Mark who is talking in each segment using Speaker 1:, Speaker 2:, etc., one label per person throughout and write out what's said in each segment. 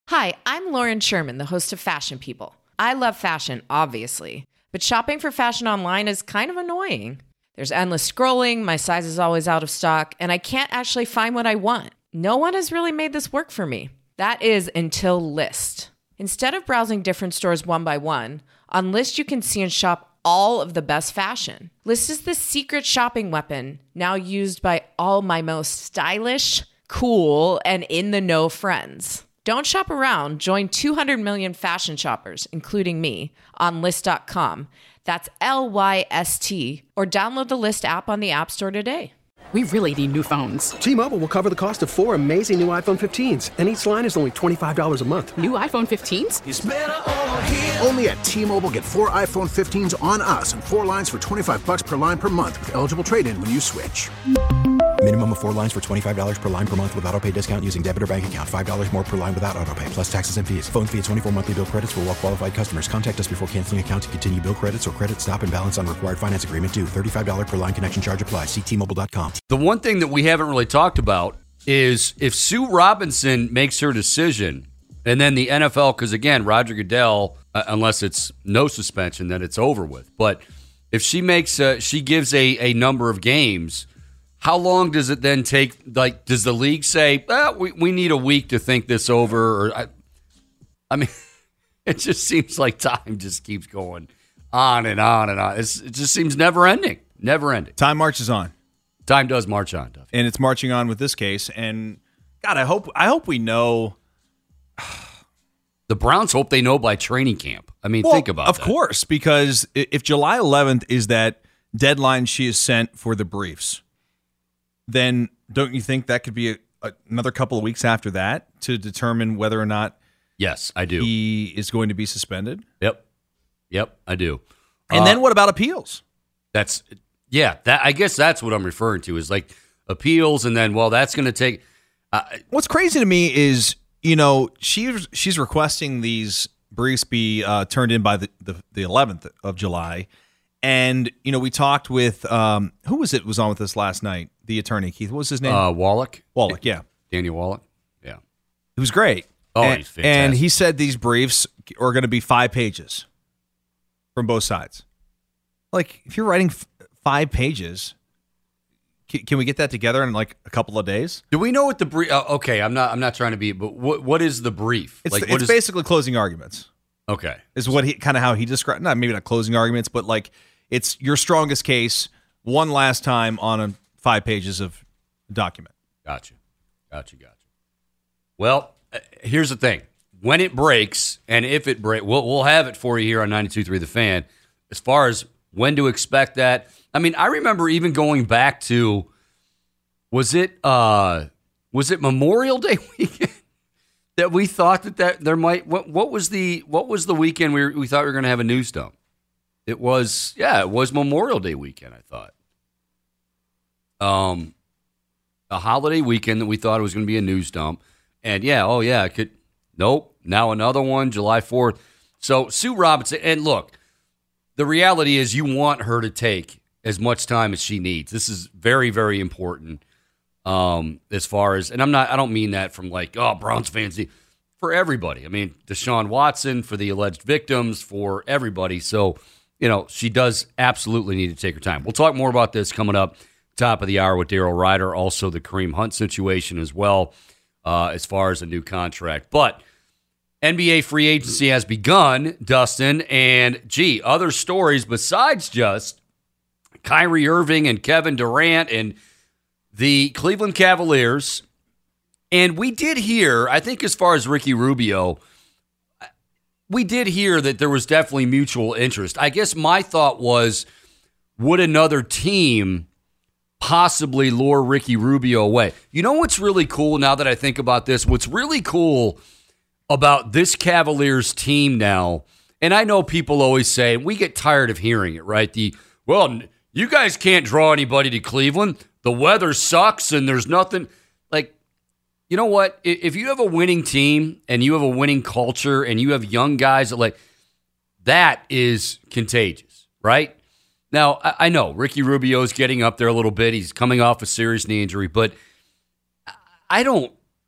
Speaker 1: Hi, I'm Lauren Sherman, the host of Fashion People. I love fashion, obviously, but shopping for fashion online is kind of annoying. There's endless scrolling, my size is always out of stock, and I can't actually find what I want. No one has really made this work for me. That is until Lyst. Instead of browsing different stores one by one, on Lyst you can see and shop all of the best fashion. Lyst is the secret shopping weapon, now used by all my most stylish, cool, and in-the-know friends. Don't shop around. Join 200 million fashion shoppers, including me, on Lyst.com. That's Lyst, or download the Lyst app on the App Store today.
Speaker 2: We really need new phones.
Speaker 3: T-Mobile will cover the cost of 4 amazing new iPhone 15s, and each line is only $25 a month.
Speaker 2: New iPhone 15s?
Speaker 4: It's better over here. Only at T-Mobile, get 4 iPhone 15s on us and 4 lines for $25 per line per month with eligible trade-in when you switch.
Speaker 5: Minimum of 4 lines for $25 per line per month with autopay discount using debit or bank account. $5 more per line without autopay, plus taxes and fees. Phone fee at 24 monthly bill credits for well-qualified customers. Contact us before canceling account to continue bill credits or credit stop and balance on required finance agreement due. $35 per line connection charge applies. See T-Mobile.com.
Speaker 6: The one thing that we haven't really talked about is if Sue Robinson makes her decision, and then the NFL, because again, Roger Goodell, unless it's no suspension, then it's over with. But if she makes, she gives a number of games. How long does it then take? Like, does the league say, we need a week to think this over? Or I mean, it just seems like time just keeps going on and on and on. It just seems never ending. Never ending.
Speaker 7: Time marches on.
Speaker 6: Time does march on, Duff.
Speaker 7: And it's marching on with this case. And God, I hope we know.
Speaker 6: The Browns hope they know by training camp. I mean, think about that.
Speaker 7: Of course, because if July 11th is that deadline she is sent for the briefs, then don't you think that could be another couple of weeks after that to determine whether or not
Speaker 6: yes, I do.
Speaker 7: He is going to be suspended?
Speaker 6: Yep, I do.
Speaker 7: And then what about appeals?
Speaker 6: I guess that's what I'm referring to is like appeals, and then, well, that's going to take...
Speaker 7: What's crazy to me is, she's requesting these briefs be turned in by the 11th of July. And, we talked with, who was on with us last night? The attorney, Keith. What was his name?
Speaker 6: Wallach.
Speaker 7: Wallach, yeah.
Speaker 6: Daniel Wallach, yeah.
Speaker 7: He was great.
Speaker 6: Oh, he's fantastic.
Speaker 7: And he said these briefs are going to be 5 pages from both sides. Like, if you're writing 5 pages, can we get that together in like a couple of days?
Speaker 6: Do we know what the brief? Okay, I'm not trying to be, but what is the brief?
Speaker 7: It's basically closing arguments.
Speaker 6: Okay,
Speaker 7: is what how he described. Maybe not closing arguments, but like it's your strongest case one last time on 5 pages of document.
Speaker 6: Gotcha. Well, here's the thing: when it breaks, and if it breaks, we'll have it for you here on 92.3 The Fan. As far as when to expect that, I mean, I remember even going back to was it Memorial Day weekend that we thought that there might what was the weekend we thought we were going to have a news dump? It was Memorial Day weekend, I thought. A holiday weekend that we thought it was going to be a news dump. And it could. Nope. Now another one, July 4th. So Sue Robinson, and look, the reality is you want her to take as much time as she needs. This is very, very important. As far as, and I don't mean that from like, Browns fans, for everybody. I mean, Deshaun Watson, for the alleged victims, for everybody. So, she does absolutely need to take her time. We'll talk more about this coming up top of the hour with Daryl Ryder, also the Kareem Hunt situation as well, as far as a new contract. But NBA free agency has begun, Dustin, and other stories besides just Kyrie Irving and Kevin Durant and the Cleveland Cavaliers. And we did hear, I think as far as Ricky Rubio, we did hear that there was definitely mutual interest. I guess my thought was, would another team possibly lure Ricky Rubio away? You know what's really cool now that I think about this? What's really cool about this Cavaliers team now, and I know people always say, we get tired of hearing it, right? You guys can't draw anybody to Cleveland. The weather sucks and there's nothing. Like, you know what? If you have a winning team and you have a winning culture and you have young guys that is contagious, right? Now, I know Ricky Rubio's getting up there a little bit. He's coming off a serious knee injury, but I don't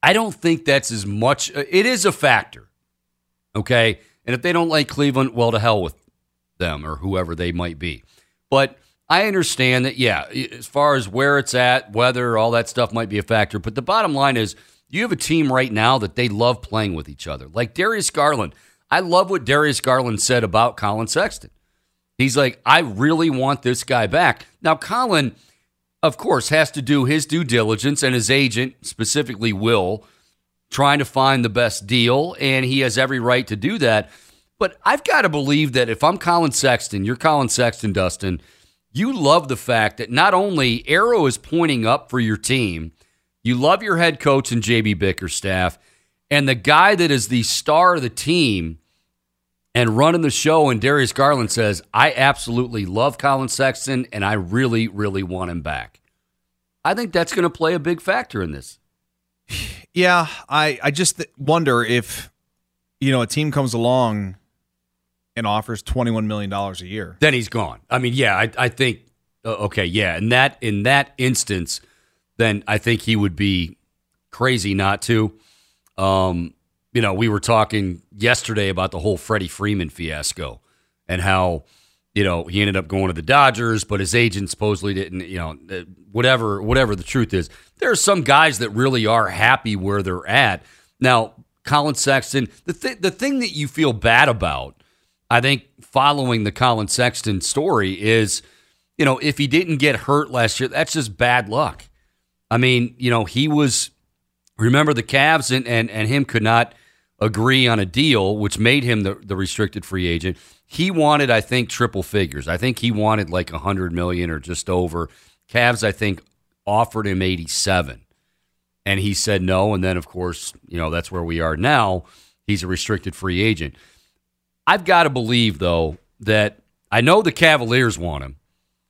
Speaker 6: I don't think that's as much. It is a factor, okay? And if they don't like Cleveland, well, to hell with them or whoever they might be. But I understand that, yeah, as far as where it's at, weather, all that stuff might be a factor. But the bottom line is you have a team right now that they love playing with each other. Like Darius Garland. I love what Darius Garland said about Colin Sexton. He's like, I really want this guy back. Now, Colin, of course, has to do his due diligence, and his agent, specifically Will, trying to find the best deal, and he has every right to do that. But I've got to believe that if I'm Colin Sexton, you're Colin Sexton, Dustin, you love the fact that not only arrow is pointing up for your team, you love your head coach and JB Bickerstaff, and the guy that is the star of the team and running the show, and Darius Garland says, I absolutely love Colin Sexton, and I really, really want him back. I think that's going to play a big factor in this.
Speaker 7: Yeah, I just wonder if, a team comes along and offers $21 million a year.
Speaker 6: Then he's gone. I mean, yeah, I think, okay, yeah. In that instance, then I think he would be crazy not to. We were talking yesterday about the whole Freddie Freeman fiasco and how, he ended up going to the Dodgers, but his agent supposedly didn't, whatever the truth is. There are some guys that really are happy where they're at. Now, Colin Sexton, the thing that you feel bad about, I think, following the Colin Sexton story is, if he didn't get hurt last year, that's just bad luck. I mean, he was, remember the Cavs and him could not agree on a deal, which made him the restricted free agent. He wanted, I think, triple figures. I think he wanted like $100 million or just over. Cavs, I think, offered him 87, and he said no. And then, of course, that's where we are now. He's a restricted free agent. I've got to believe, though, that I know the Cavaliers want him,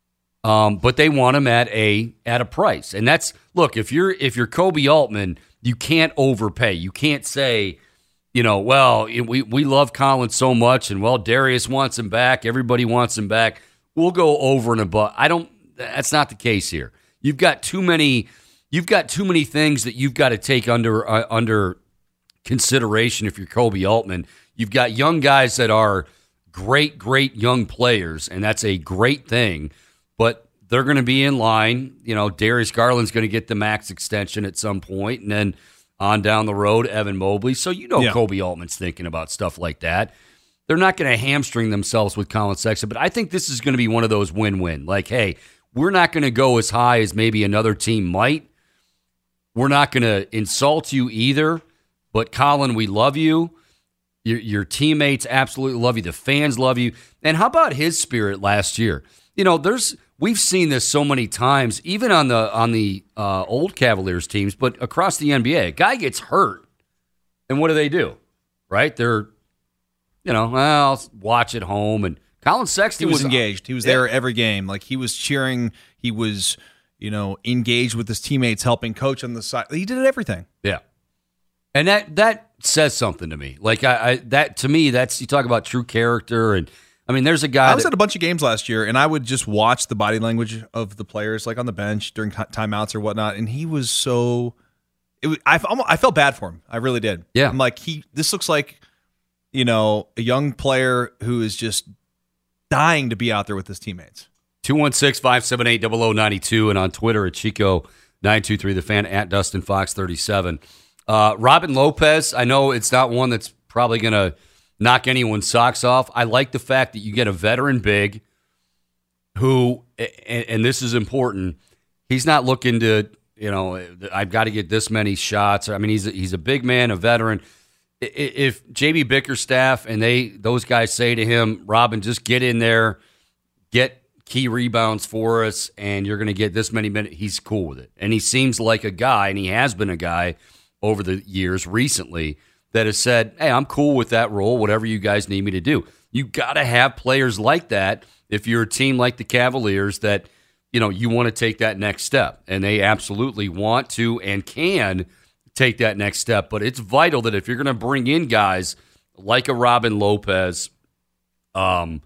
Speaker 6: but they want him at a price. And that's, look, if you're Kobe Altman, you can't overpay. You can't say, well, we love Colin so much, and well, Darius wants him back. Everybody wants him back. We'll go over and above. That's not the case here. You've got too many things that you've got to take under consideration if you're Kobe Altman. You've got young guys that are great young players, and that's a great thing, but they're going to be in line. Darius Garland's going to get the max extension at some point, and then on down the road, Evan Mobley. So Kobe Altman's thinking about stuff like that. They're not going to hamstring themselves with Colin Sexton, but I think this is going to be one of those win-win. Like, hey, we're not going to go as high as maybe another team might. We're not going to insult you either, but Colin, we love you. Your teammates absolutely love you. The fans love you. And how about his spirit last year? We've seen this so many times, even on the old Cavaliers teams, but across the NBA. A guy gets hurt, and what do? Right? They're, I'll watch at home. And Colin Sexton
Speaker 7: was engaged. He was there every game. Like, he was cheering. He was, engaged with his teammates, helping coach on the side. He did everything.
Speaker 6: Yeah. And that says something to me. Like, to me, that's, you talk about true character. And I mean, there's a guy.
Speaker 7: I was at a bunch of games last year, and I would just watch the body language of the players, like on the bench during timeouts or whatnot. And he was so. I felt bad for him. I really did.
Speaker 6: Yeah.
Speaker 7: I'm like, this looks like, a young player who is just dying to be out there with his teammates.
Speaker 6: 216-578-0092, and on Twitter at Chico923, the fan at Dustin Fox 37. Robin Lopez, I know it's not one that's probably going to knock anyone's socks off. I like the fact that you get a veteran big who, and this is important, he's not looking to, I've got to get this many shots. I mean, he's a big man, a veteran. If JB Bickerstaff and those guys say to him, Robin, just get in there, get key rebounds for us, and you're going to get this many minutes, he's cool with it. And he seems like a guy, and he has been a guy over the years recently, that has said, hey, I'm cool with that role, whatever you guys need me to do. You got to have players like that if you're a team like the Cavaliers that, you want to take that next step. And they absolutely want to and can take that next step. But it's vital that if you're going to bring in guys like a Robin Lopez, Neto,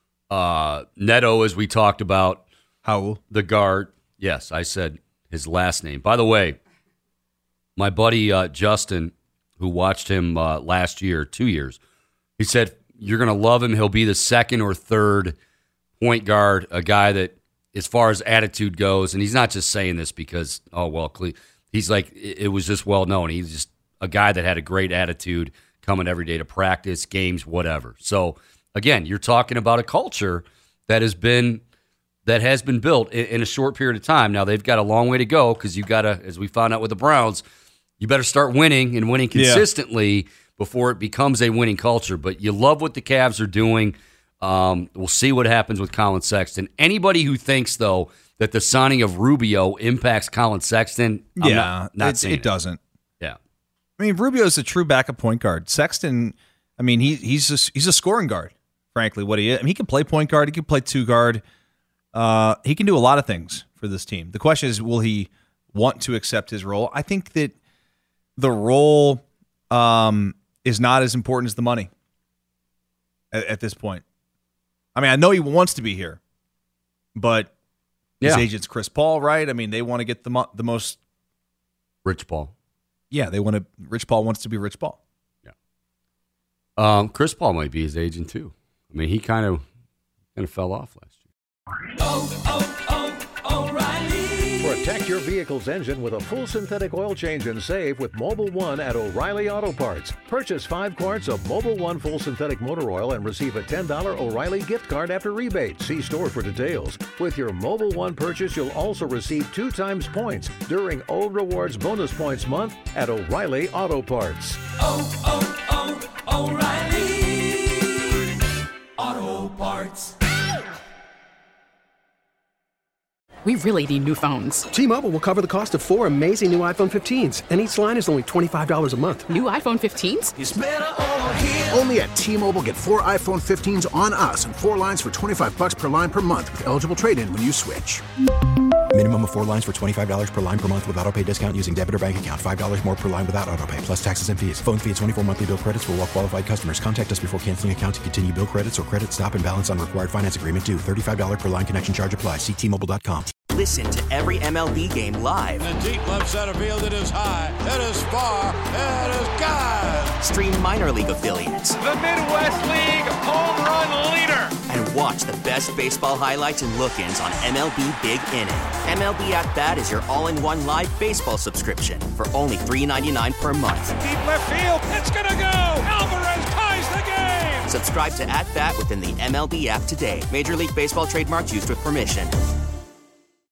Speaker 6: as we talked about,
Speaker 7: Howell,
Speaker 6: the guard. Yes, I said his last name. By the way, my buddy Justin, who watched him last year, 2 years, he said, you're going to love him. He'll be the second or third point guard, a guy that, as far as attitude goes, and he's not just saying this because, he's like, it was just well known. He's just a guy that had a great attitude, coming every day to practice, games, whatever. So, again, you're talking about a culture that has been built in a short period of time. Now, they've got a long way to go because you've got to, as we found out with the Browns, you better start winning and winning consistently before it becomes a winning culture. But you love what the Cavs are doing. We'll see what happens with Colin Sexton. Anybody who thinks, though, that the signing of Rubio impacts Colin Sexton,
Speaker 7: it doesn't.
Speaker 6: Yeah.
Speaker 7: I mean, Rubio's a true backup point guard. Sexton, I mean, he's a scoring guard, frankly, what he is. I mean, he can play point guard. He can play two guard. He can do a lot of things for this team. The question is, will he want to accept his role? I think that the role is not as important as the money at this point. I mean, I know he wants to be here, but his agent's Chris Paul, right? I mean, they want to get the most
Speaker 6: Rich Paul.
Speaker 7: Yeah, Rich Paul wants to be Rich Paul.
Speaker 6: Yeah. Chris Paul might be his agent too. I mean, he kind of fell off last year.
Speaker 8: O'Reilly. Protect your vehicle's engine with a full synthetic oil change and save with Mobil 1 at O'Reilly Auto Parts. Purchase 5 quarts of Mobil 1 full synthetic motor oil and receive a $10 O'Reilly gift card after rebate. See store for details. With your Mobil 1 purchase, you'll also receive 2 times points during O Rewards Bonus Points Month at O'Reilly Auto Parts.
Speaker 9: O'Reilly Auto Parts.
Speaker 2: We really need new phones.
Speaker 3: T-Mobile will cover the cost of 4 amazing new iPhone 15s, and each line is only $25 a month.
Speaker 2: New iPhone 15s?
Speaker 9: It's better over here.
Speaker 4: Only at T-Mobile, get 4 iPhone 15s on us and 4 lines for $25 per line per month with eligible trade-in when you switch.
Speaker 5: Minimum of 4 lines for $25 per line per month with autopay discount using debit or bank account. $5 more per line without autopay, plus taxes and fees. Phone fee at 24 monthly bill credits for well-qualified customers. Contact us before canceling account to continue bill credits or credit stop and balance on required finance agreement due. $35 per line connection charge applies. See T-Mobile.com.
Speaker 10: Listen to every MLB game live.
Speaker 11: In the deep left center field, it is high, it is far, it is gone.
Speaker 10: Stream minor league affiliates.
Speaker 12: The Midwest League home run leader.
Speaker 10: And watch the best baseball highlights and look-ins on MLB Big Inning. MLB At Bat is your all-in-one live baseball subscription for only $3.99 per month.
Speaker 12: Deep left field, it's gonna go. Alvarez ties the game.
Speaker 10: Subscribe to At Bat within the MLB app today. Major League Baseball trademarks used with permission.